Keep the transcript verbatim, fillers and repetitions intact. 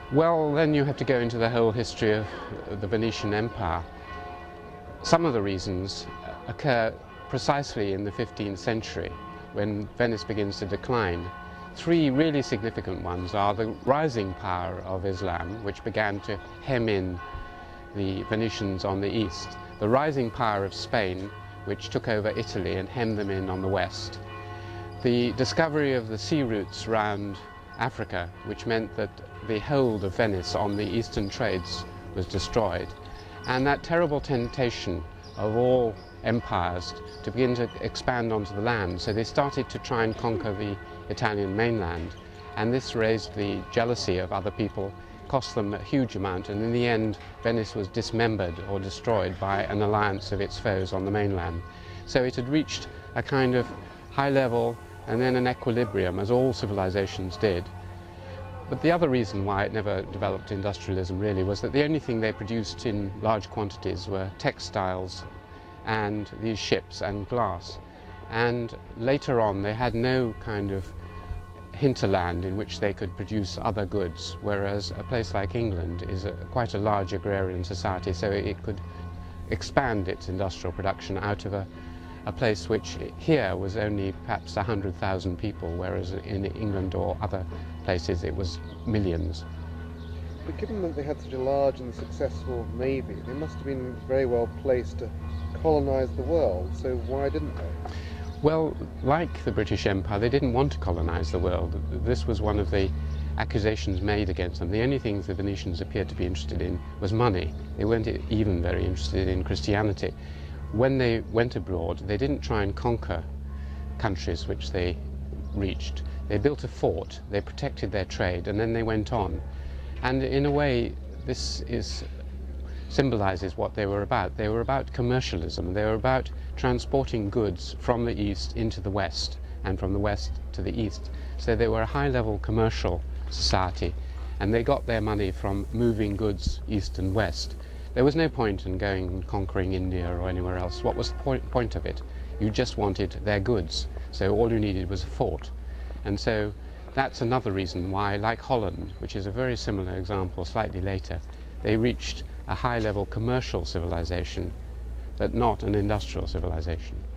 Well, then you have to go into the whole history of the Venetian Empire. Some of the reasons occur precisely in the fifteenth century, when Venice begins to decline. Three really significant ones are the rising power of Islam, which began to hem in the Venetians on the east, the rising power of Spain, which took over Italy and hemmed them in on the west, the discovery of the sea routes round Africa, which meant that the hold of Venice on the eastern trades was destroyed, and that terrible temptation of all empires to begin to expand onto the land. So they started to try and conquer the Italian mainland, and this raised the jealousy of other people, cost them a huge amount, and in the end Venice was dismembered or destroyed by an alliance of its foes on the mainland. So it had reached a kind of high level and then an equilibrium, as all civilizations did. But the other reason why it never developed industrialism really was that the only thing they produced in large quantities were textiles and these ships and glass. And later on they had no kind of hinterland in which they could produce other goods, whereas a place like England is a, quite a large agrarian society, so it could expand its industrial production out of a, a place which here was only perhaps one hundred thousand people, whereas in England or other places it was millions. But given that they had such a large and successful navy, they must have been very well placed to colonize the world, so why didn't they? Well, like the British Empire, they didn't want to colonize the world. This was one of the accusations made against them. The only things the Venetians appeared to be interested in was money. They weren't even very interested in Christianity. When they went abroad, they didn't try and conquer countries which they reached. They built a fort, they protected their trade, and then they went on. And in a way, this is symbolizes what they were about. They were about commercialism. They were about transporting goods from the east into the west and from the west to the east. So they were a high-level commercial society, and they got their money from moving goods east and west. There was no point in going and conquering India or anywhere else. What was the point, point of it? You just wanted their goods, so all you needed was a fort. And so that's another reason why, like Holland, which is a very similar example slightly later, they reached a high-level commercial civilization, but not an industrial civilization.